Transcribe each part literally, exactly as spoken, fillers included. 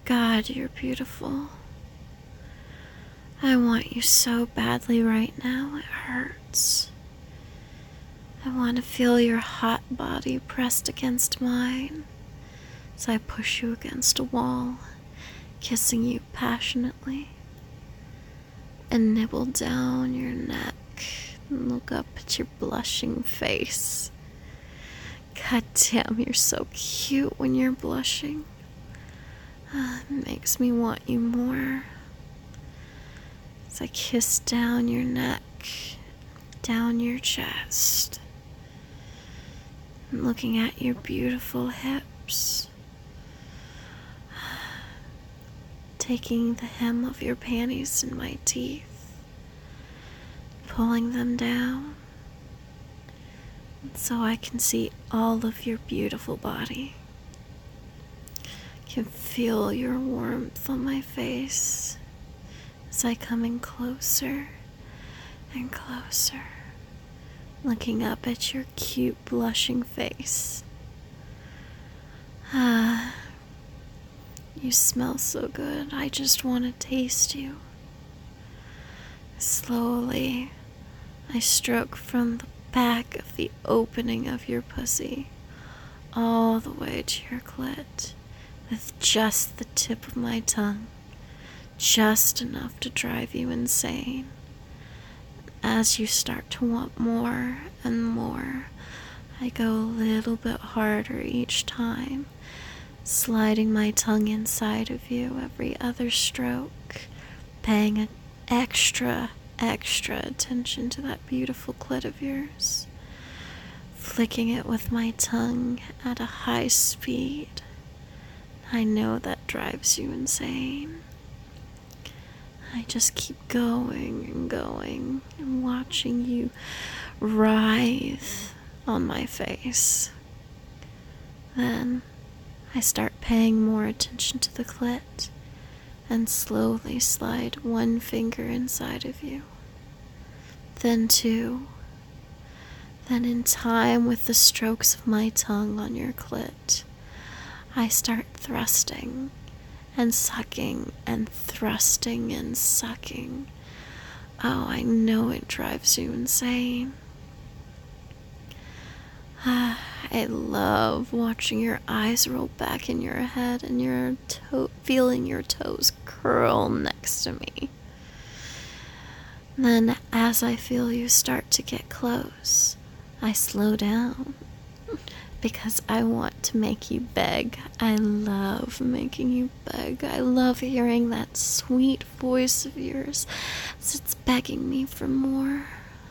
God, you're beautiful. I want you so badly right now, it hurts. I want to feel your hot body pressed against mine as I push you against a wall, kissing you passionately, and nibble down your neck and look up at your blushing face. God damn, you're so cute when you're blushing. Uh, it makes me want you more. As I kiss down your neck, down your chest, and looking at your beautiful hips, taking the hem of your panties in my teeth, pulling them down, so I can see all of your beautiful body. I can feel your warmth on my face as I come in closer and closer, looking up at your cute blushing face. Ah, you smell so good, I just want to taste you. Slowly, I stroke from the back of the opening of your pussy all the way to your clit with just the tip of my tongue, just enough to drive you insane. As you start to want more and more, I go a little bit harder each time, sliding my tongue inside of you every other stroke, paying an extra, extra attention to that beautiful clit of yours, flicking it with my tongue at a high speed. I know that drives you insane. I just keep going and going and watching you writhe on my face. Then I start paying more attention to the clit and slowly slide one finger inside of you, then two, then in time with the strokes of my tongue on your clit, I start thrusting and sucking and thrusting and sucking. Oh, I know it drives you insane. Ah, I love watching your eyes roll back in your head and your toe, feeling your toes curl next to me. Then, as I feel you start to get close, I slow down because I want to make you beg. I love making you beg. I love hearing that sweet voice of yours as it's begging me for more.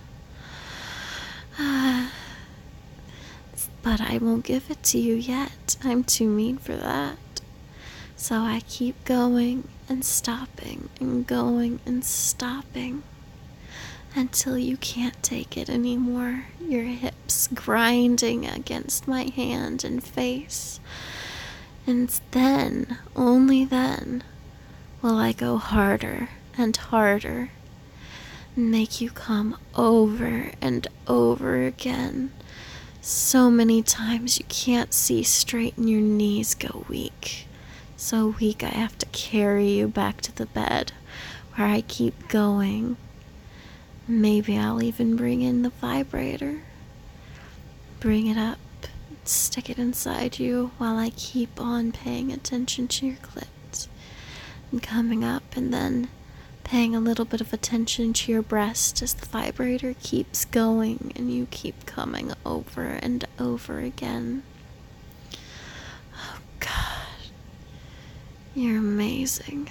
Ah. But I won't give it to you yet. I'm too mean for that. So I keep going and stopping and going and stopping until you can't take it anymore. Your hips grinding against my hand and face. And then, only then, will I go harder and harder and make you come over and over again. So many times you can't see straight and your knees go weak. So weak I have to carry you back to the bed where I keep going. Maybe I'll even bring in the vibrator. Bring it up, stick it inside you while I keep on paying attention to your clit. And coming up and then paying a little bit of attention to your breast as the vibrator keeps going and you keep coming over and over again. Oh God, you're amazing.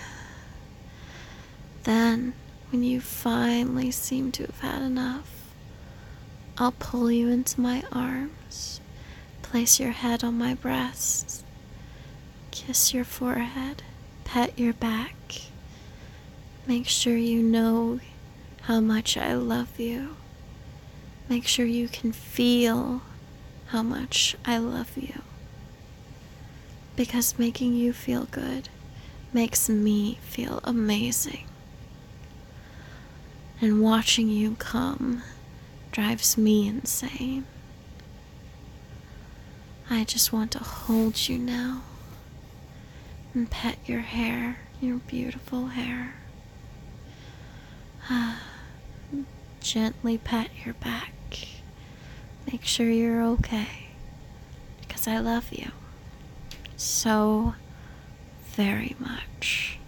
Then, when you finally seem to have had enough, I'll pull you into my arms, place your head on my breast, kiss your forehead, pet your back. Make sure you know how much I love you. Make sure you can feel how much I love you. Because making you feel good makes me feel amazing. And watching you come drives me insane. I just want to hold you now. and pet your hair, your beautiful hair. Gently pat your back. Make sure you're okay, because I love you so very much.